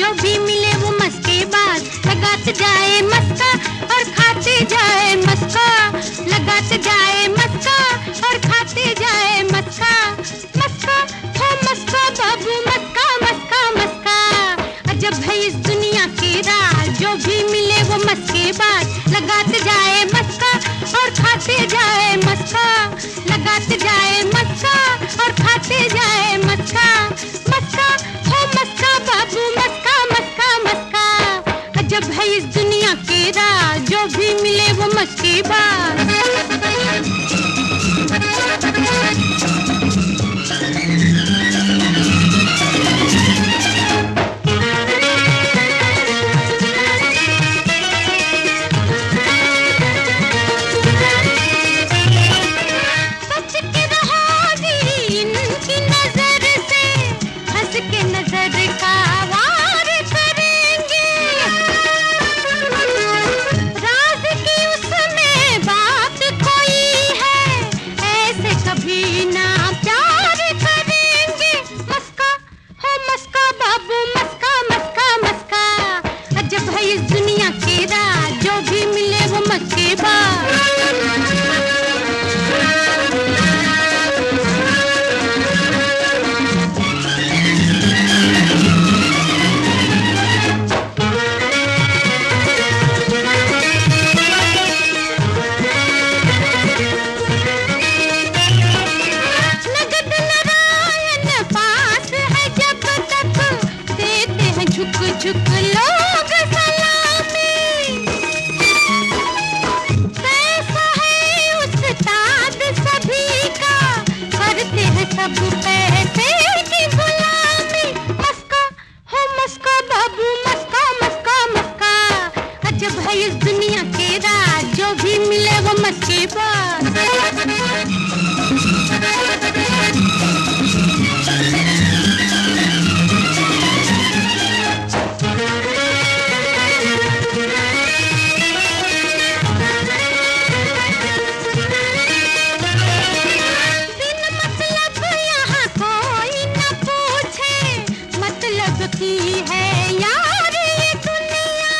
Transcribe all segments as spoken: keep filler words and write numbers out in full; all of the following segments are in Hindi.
जो भी मिले वो मस्के बाज, लगाते जाए मस्का और खाते जाए मस्का, लगाते जाए मस्का और खाते जाए मस्का। मस्का हो मस्का बाबू मस्का मस्का मस्का, अजब है इस दुनिया के राज, जो भी मिले वो मस्के बाज, लगाते जाए मस्का और खाते जाए मस्का, लगाते जाए मस्का और खाते जाए मस्का। मस्का हो मस्का बाबू मस्का मस्का मस्का, अजब है इस दुनिया के राज, जो भी मिले वो मस्के बाज। इस दुनिया के राज, जो भी मिले वो मस्के बाज। नगद नारायण पास है जब तक, देते हैं झुक झुक लोग सब पैसे की गुलामी। मस्का हो मस्का बाबू मस्का मस्का मस्का, अजब है इस दुनिया के राज, जो भी मिले वो मस्के बाज। की है यार ये दुनिया,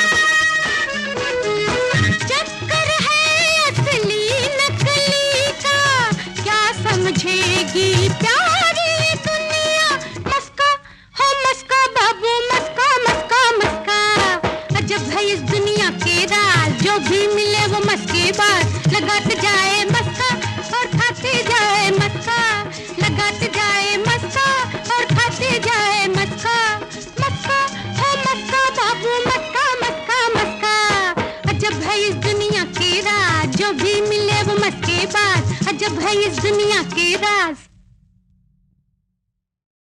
चक्कर है असली नकली का, क्या समझेगी प्यार ये दुनिया। मस्का हो मस्का बाबू मस्का मस्का मस्का, अजब है इस दुनिया के राज, जो भी मिले वो मस्के बाज, लगाते जाए मस्का और खाते जाए मस्का, लगाते जाए मस्का और खाते जाए मस्का। मस्का हो मस्का बाबू मस्का मस्का मस्का, अजब है इस दुनिया के राज, जो भी मिले वो मस्के बाज, अजब है इस दुनिया के राज।